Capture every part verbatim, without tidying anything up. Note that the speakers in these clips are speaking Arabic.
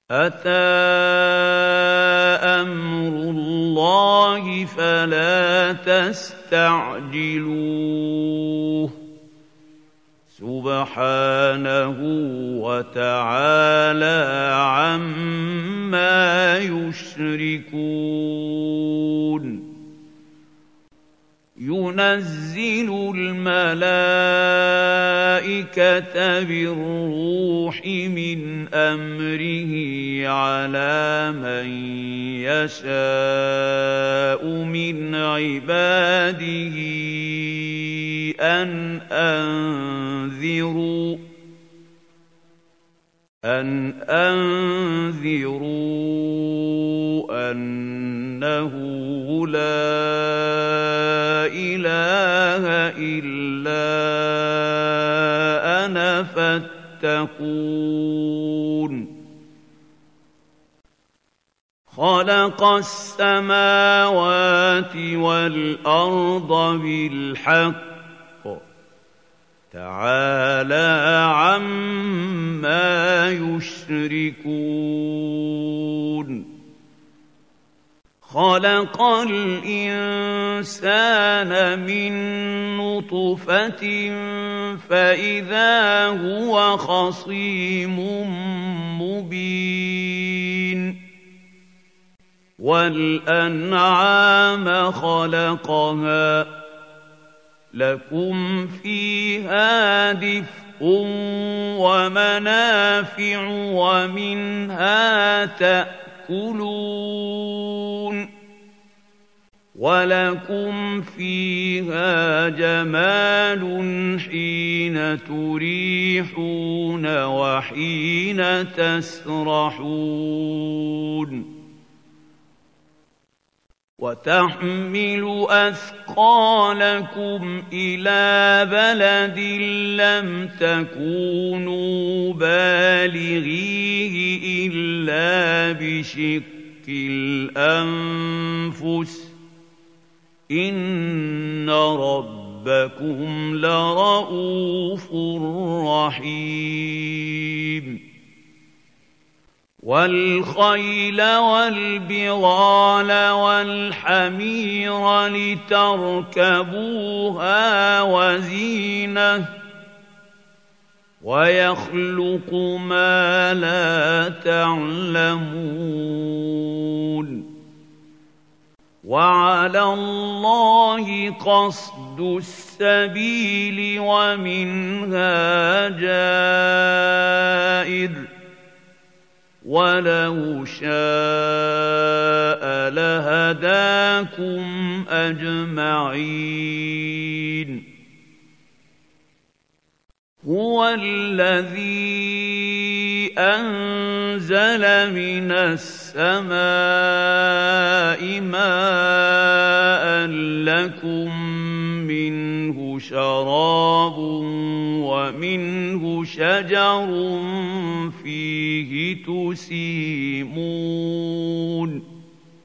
أَتَىٰ أَمْرُ اللَّهِ فَلَا تَسْتَعْجِلُوهُ ۚ سُبْحَانَهُ وَتَعَالَىٰ عَمَّا يُشْرِكُونَ يُنَزِّلُ الْمَلَائِكَةَ بِالرُّوحِ مِنْ أَمْرِهِ عَلَىٰ مَن يَشَاءُ مِنْ عِبَادِهِ أَنْ أَنذِرُوا أَنْ أَنذِرُوا أَنَّهُ لَا إِلَٰهَ إِلَّا أَنَا فَاتَّقُونِ خَلَقَ السَّمَاوَاتِ وَالْأَرْضَ بِالْحَقِّ تَعَالَىٰ عَمَّا يُشْرِكُونَ خَلَقَ الْإِنسَانَ مِن نُّطْفَةٍ فَإِذَا هُوَ خَصِيمٌ مُّبِينٌ وَالْأَنْعَامَ خَلَقَهَا لَكُمْ فِيهَا دِفْءٌ وَمَنَافِعُ وَمِنْهَا تَأْكُلُونَ وَلَكُمْ فِيهَا جَمَالٌ حِينَ تُرِيحُونَ وَحِينَ تَسْرَحُونَ وَتَحْمِلُ أَثْقَالَكُمْ إِلَىٰ بَلَدٍ لَّمْ تَكُونُوا بَالِغِيهِ إِلَّا بِشِقِّ الْأَنفُسِ ۚ إِنَّ رَبَّكُمْ لَرَءُوفٌ رَّحِيمٌ وَالْخَيْلَ وَالْبِغَالَ وَالْحَمِيرَ لِتَرْكَبُوهَا وَزِينَةً ۚ وَيَخْلُقُ مَا لَا تَعْلَمُونَ وَعَلَى اللَّهِ قَصْدُ السَّبِيلِ وَمِنْهَا جَائِرٌ ۚ وَلَوْ شَاءَ لَهَدَاكُمْ أَجْمَعِينَ هُوَ الَّذِي أَنزَلَ مِنَ السَّمَاءِ مَاءً لَّكُم مِّنْهُ شَرَابٌ وَمِنْهُ شَجَرٌ فِيهِ تُسِيمُونَ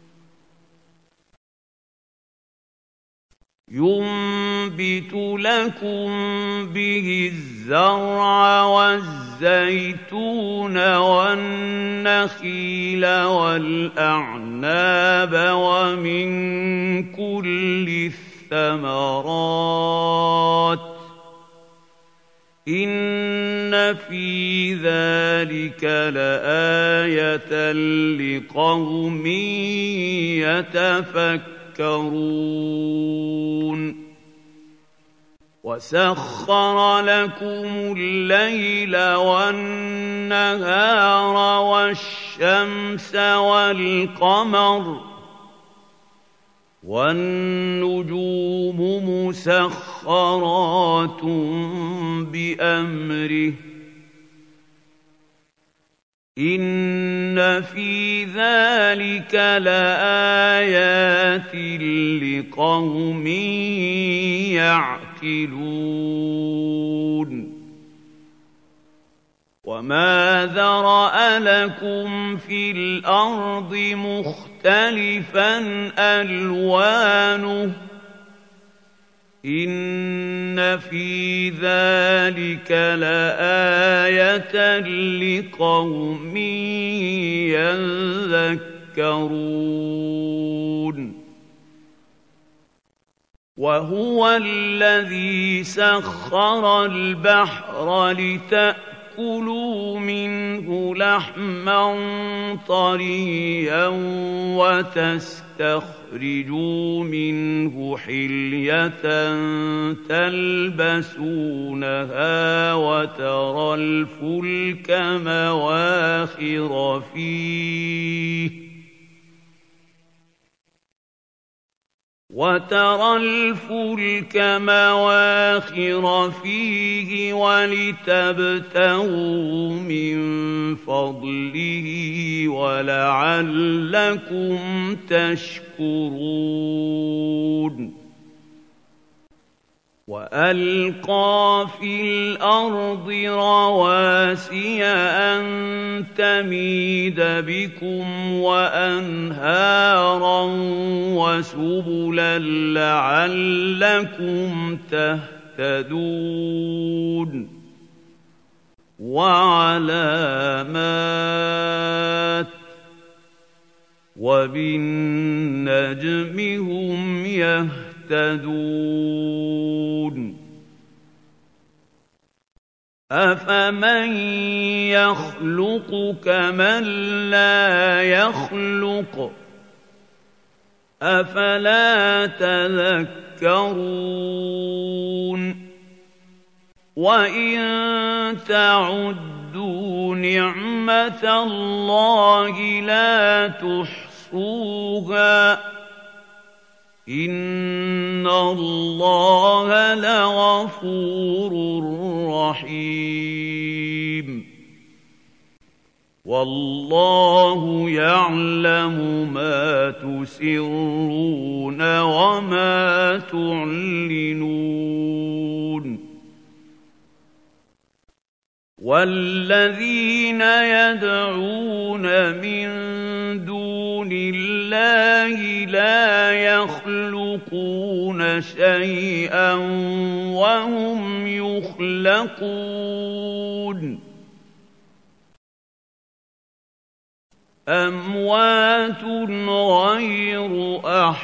يُنبِتُ لَكُم بِهِ الزَّرْعَ وَالزَّيْتُونَ وَالنَّخِيلَ وَالْأَعْنَابَ وَمِن كُلِّ الثَّمَرَاتِ ۗ إِنَّ فِي ذَٰلِكَ لَآيَةً لِّقَوْمٍ يَتَفَكَّرُونَ وَسَخَّرَ لَكُمُ اللَّيْلَ وَالنَّهَارَ وَالشَّمْسَ وَالْقَمَرَ ۖ وَالنُّجُومُ مُسَخَّرَاتٌ بِأَمْرِهِ ۗ إِنَّ فِي ذَٰلِكَ لَآيَاتٍ لِّقَوْمٍ يَعْقِلُونَ وَمَا ذَرَأَ لَكُمْ فِي الْأَرْضِ مُخْتَلِفًا أَلْوَانُهُ ۗ إِنَّ فِي ذَٰلِكَ لَآيَةً لِّقَوْمٍ يذكرون وهو الذي سخر البحر لتأكلوا منه لحما طريا وتستخرجوا منه حلية تلبسونها وترى الفلك مواخر فيه وترى الفلك مواخر فيه ولتبتغوا من فضله ولعلكم تشكرون وألقى في الأرض رواسي أن تميد بكم وأنهارا وسبلا لعلكم تهتدون وعلامات وبالنجم هم يهتدون أفمن يخلق كمن لا يخلق أفلا تذكرون وإن تعدوا نعمة الله لا تحصوها إن الله لغفور رحيم والله يعلم ما تسرون وما تعلنون والذين يدعون من دون الله لا يخلقون شيئا وهم يخلقون أموات غير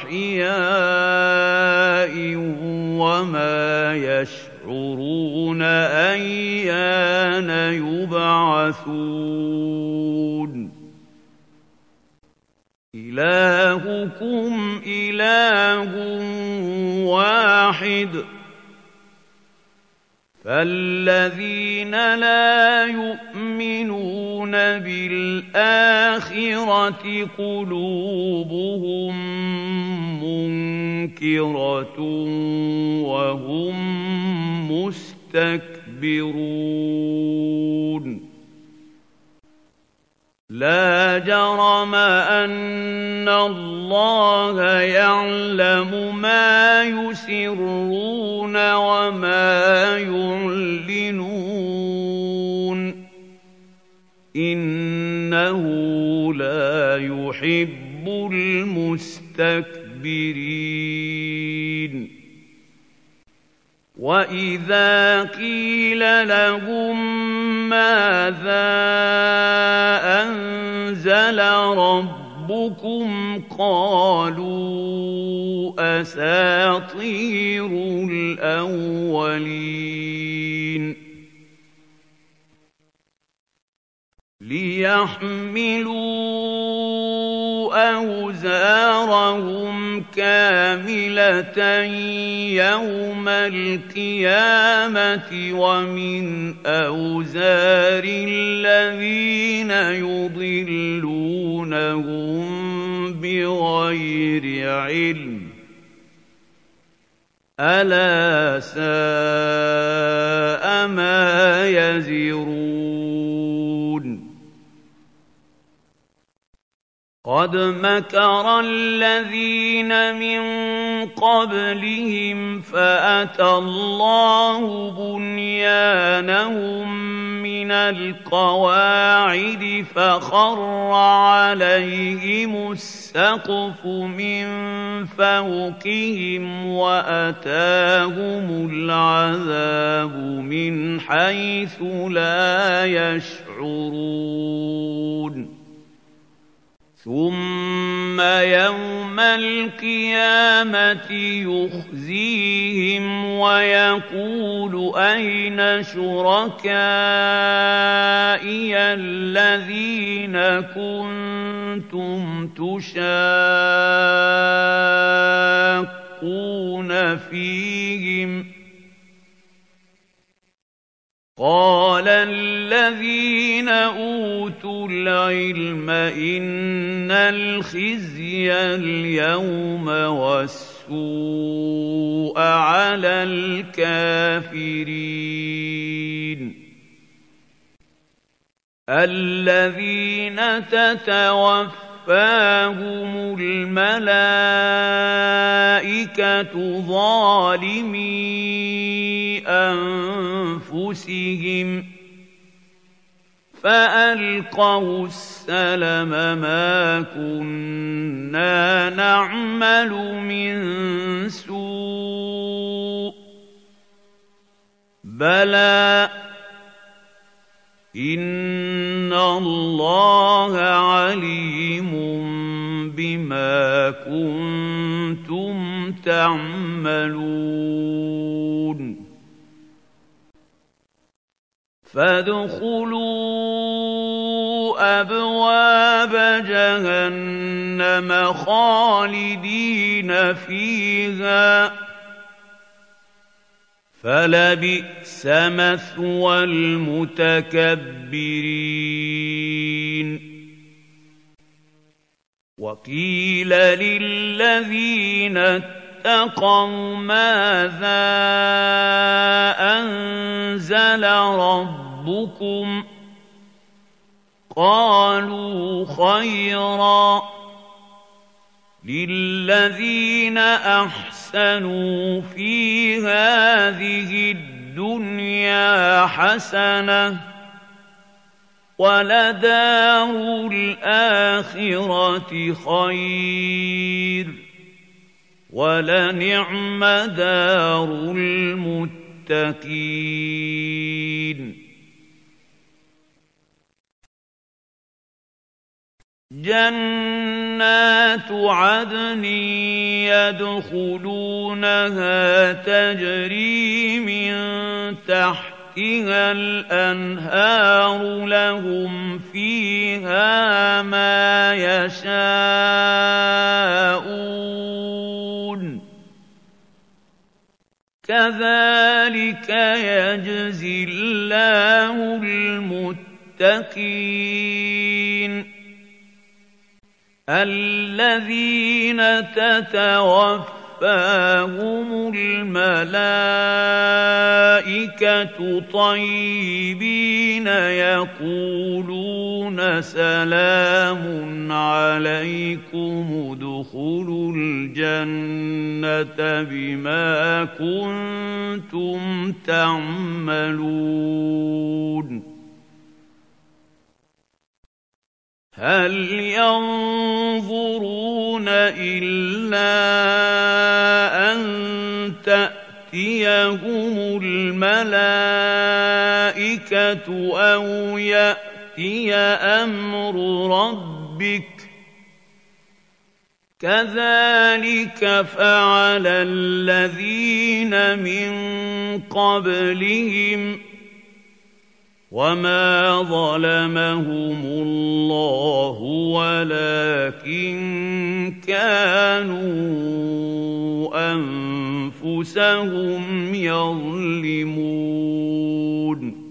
أحياء وما يشعرون أيان يبعثون إلهكم إله واحد فالذين لا يؤمنون بالآخرة قلوبهم منكرة وهم مستكبرون لا جرم أن الله يعلم ما يسرون وما يعلنون إنه لا يحب المستكبرين وإذا قيل لهم ماذا أنزل ربكم قالوا أساطير الأولين ليحملوا أوزارهم كاملة يوم القيامة ومن أوزار الذين يضلونهم بغير علم ألا ساء ما يزرون قد مكر الذين من قبلهم فأتى الله بنيانهم من القواعد فخر عليهم السقف من فوقهم وأتاهم العذاب من حيث لا يشعرون ثُمَّ يَوْمَ الْقِيَامَةِ يُخْزِيهِمْ وَيَقُولُ أَيْنَ شُرَكَائِيَ الَّذِينَ كُنتُمْ تُشَاقُّونَ فِيهِمْ ۚ قَالَ الَّذِينَ أُوتُوا الْعِلْمَ إِنَّ الْخِزْيَ الْيَوْمَ وَالسُّوءَ عَلَى الْكَافِرِينَ الَّذِينَ تَتَوَفَّاهُمُ الْمَلَائِكَةُ ظَالِمِي أَنفُسِهِمْ فَأَلْقَوْا السَّلَمَ مَا كُنَّا نَعْمَلُ مِن سُوءٍ بَلَىٰ إِنَّ اللَّهَ عَلِيمٌ بِمَا كُنتُمْ تَعْمَلُونَ فَادْخُلُوا أَبْوَابَ جَهَنَّمَ خَالِدِينَ فِيهَا فَلَبِئْسَ مَثْوَى الْمُتَكَبِّرِينَ وَقِيلَ لِلَّذِينَ اتَّقَوْا مَاذَا أَنزَلَ رَبُّكُمْ قَالُوا خَيْرًا لِلَّذِينَ أَحْسَنُوا فِي هَٰذِهِ الدُّنْيَا حَسَنَةٌ وَلَدَارُ الْآخِرَةِ خَيْرٌ وَلَنِعْمَ دَارُ الْمُتَّقِينَ جَنَّاتُ عَدْنٍ يَدْخُلُونَهَا تَجْرِي مِن تَحْتِهَا الْأَنْهَارُ لَهُمْ فِيهَا مَا يَشَاءُونَ كَذَٰلِكَ يَجْزِي اللَّهُ الْمُتَّقِينَ الَّذِينَ تَتَوَفَّاهُمُ الْمَلَائِكَةُ طَيِّبِينَ يَقُولُونَ سَلَامٌ عَلَيْكُمُ ادْخُلُوا الْجَنَّةَ بِمَا كُنتُمْ تَعْمَلُونَ هَلْ يَنظُرُونَ إِلَّا أَن تَأْتِيَهُمُ الْمَلَائِكَةُ أَوْ يَأْتِيَ أَمْرُ رَبِّكَ ۚ كَذَٰلِكَ فَعَلَ الَّذِينَ مِن قَبْلِهِمْ ۚ وَمَا ظَلَمَهُمُ اللَّهُ وَلَٰكِن كَانُوا أَنفُسَهُمْ يَظْلِمُونَ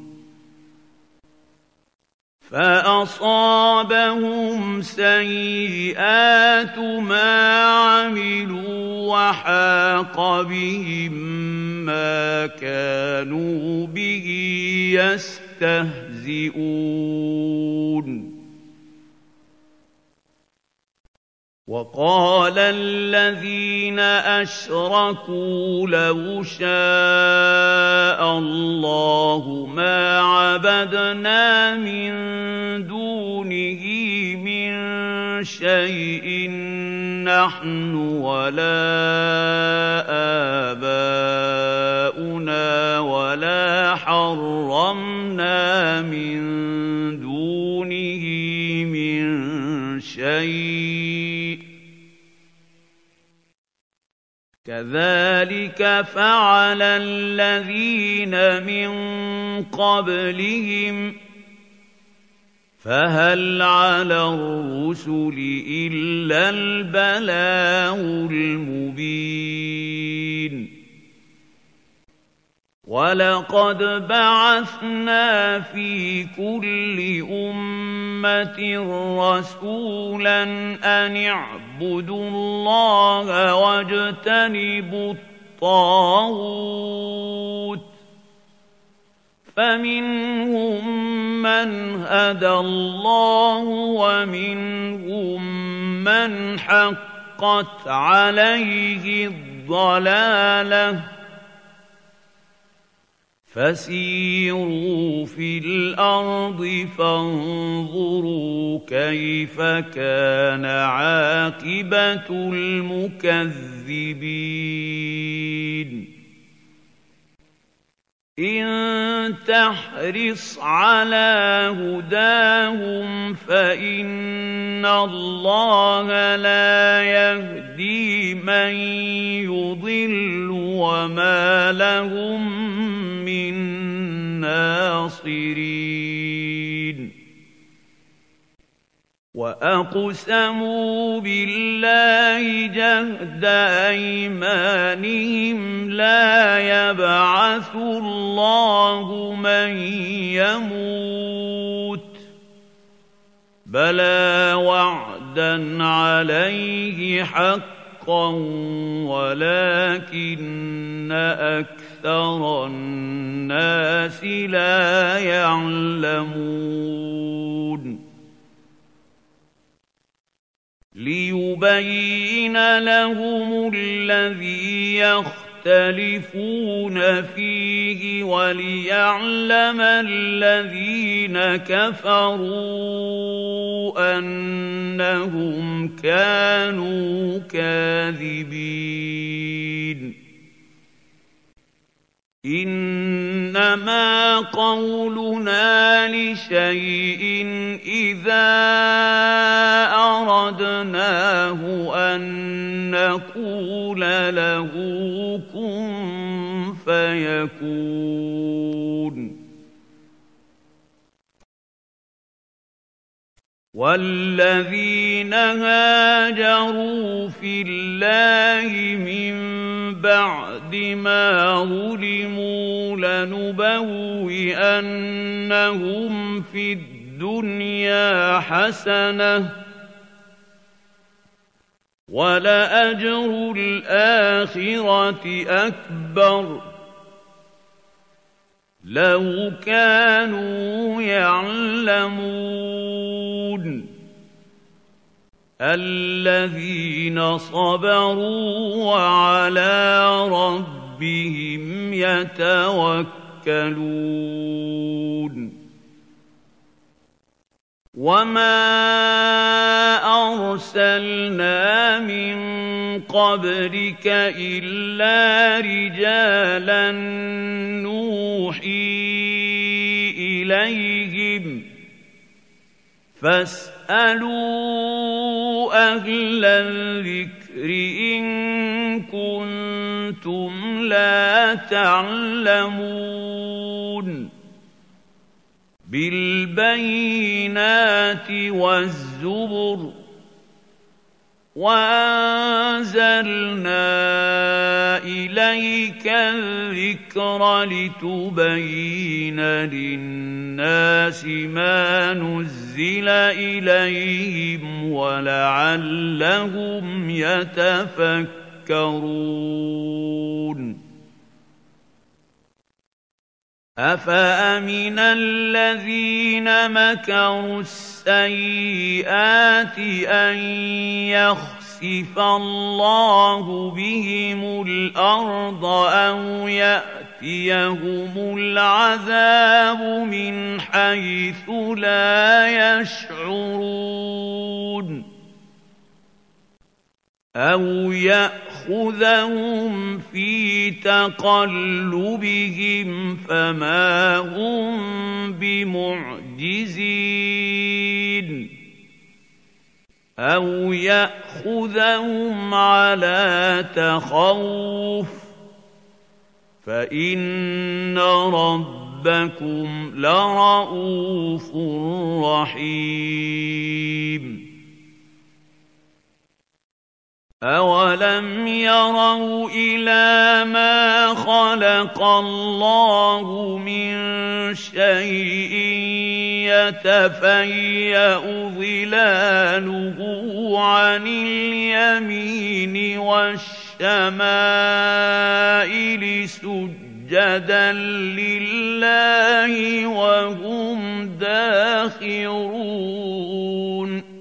فَأَصَابَهُمْ سَيِّئَاتُ مَا عَمِلُوا وَحَاقَ بِهِم مَّا كَانُوا بِهِ يَسْتَهْزِئُونَ وَقَالَ الَّذِينَ أَشْرَكُوا لَوْ شَاءَ اللَّهُ مَا عَبَدْنَا مِن دُونِهِ مِن شَيْءٍ نَّحْنُ وَلَا آبَاؤُنَا وَلَا حَرَّمْنَا مِن دُونِهِ مِن شيء كذلك فعل الذين من قبلهم فهل على الرسل إلا البلاغ المبين وَلَقَدْ بَعَثْنَا فِي كُلِّ أُمَّةٍ رَّسُولًا أَنِ اعْبُدُوا اللَّهَ وَاجْتَنِبُوا الطَّاغُوتَ ۖ فَمِنْهُم مَّنْ هَدَى اللَّهُ وَمِنْهُم مَّنْ حَقَّتْ عَلَيْهِ الضَّلَالَةُ فَسِيرُوا فِي الْأَرْضِ فَانظُرُوا كَيْفَ كَانَ عَاقِبَةُ الْمُكَذِّبِينَ إِن تَحْرِصْ عَلَىٰ هُدَاهُمْ فَإِنَّ اللَّهَ لَا يَهْدِي مَن يُضِلُّ وَمَا لَهُم مِّن نَّاصِرِينَ وَأَقْسَمُوا بِاللَّهِ جَهْدَ أَيْمَانِهِمْ لَا يَبْعَثُ اللَّهُ مَن يَمُوتُ بَلَىٰ وَعْدًا عَلَيْهِ حَقًّا وَلَٰكِنَّ أَكْثَرَ النَّاسِ لَا يَعْلَمُونَ لِيُبَيِّنَ لَهُمُ الَّذِي يَخْتَلِفُونَ فِيهِ وَلِيَعْلَمَ الَّذِينَ كَفَرُوا أَنَّهُمْ كَانُوا كَاذِبِينَ إِنَّمَا قَوْلُنَا لِشَيْءٍ إِذَا أَرَدْنَاهُ أَن نَّقُولَ لَهُ كُن فَيَكُونُ وَالَّذِينَ هَاجَرُوا فِي اللَّهِ مِن بَعْدِ مَا ظُلِمُوا لَنُبَوِّئَنَّهُمْ فِي الدُّنْيَا حَسَنَةً ۖ وَلَأَجْرُ الْآخِرَةِ أَكْبَرُ ۚ لَوْ كَانُوا يَعْلَمُونَ الَّذِينَ صَبَرُوا وَعَلَىٰ رَبِّهِمْ يَتَوَكَّلُونَ وَمَا أَرْسَلْنَا مِن قَبْلِكَ إِلَّا رِجَالًا نُّوحِي إِلَيْهِمْ ۖ فَاسْأَلُوا أَهْلَ الذِّكْرِ إِن كُنتُمْ لَا تَعْلَمُونَ بِالْبَيِّنَاتِ وَالزُّبُرِ ۗ وَأَنزَلْنَا إِلَيْكَ الذِّكْرَ لِتُبَيِّنَ لِلنَّاسِ مَا نُزِّلَ إِلَيْهِمْ وَلَعَلَّهُمْ يَتَفَكَّرُونَ أَفَأَمِنَ الَّذِينَ مَكَرُوا السَّيِّئَاتِ أَن يَخْسِفَ اللَّهُ بِهِمُ الْأَرْضَ أَوْ يَأْتِيَهُمُ الْعَذَابُ مِنْ حَيْثُ لَا يَشْعُرُونَ أَوْ يَأْخُذَهُمْ فِي تَقَلُّبِهِمْ فَمَا هُم بِمُعْجِزِينَ أَوْ يَأْخُذَهُمْ عَلَىٰ تَخَوُّفٍ فَإِنَّ رَبَّكُمْ لَرَءُوفٌ رَّحِيمٌ أَوَلَمْ يَرَوْا إِلَىٰ مَا خَلَقَ اللَّهُ مِن شَيْءٍ يَتَفَيَّأُ ظِلَالُهُ عَنِ الْيَمِينِ وَالشَّمَائِلِ سُجَّدًا لِّلَّهِ وَهُمْ دَاخِرُونَ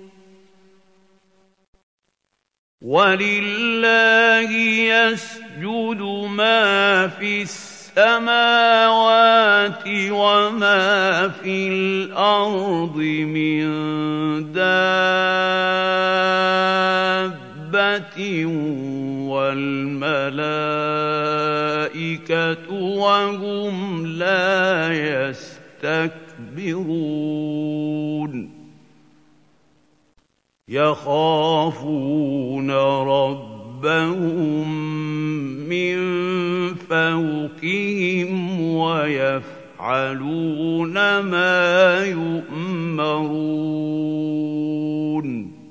وَلِلَّهِ يَسْجُدُ مَا فِي السَّمَاوَاتِ وَمَا فِي الْأَرْضِ مِن دَابَّةٍ وَالْمَلَائِكَةُ وَهُمْ لَا يَسْتَكْبِرُونَ يَخَافُونَ رَبَّهُم مِّن فَوْقِهِمْ وَيَفْعَلُونَ مَا يُؤْمَرُونَ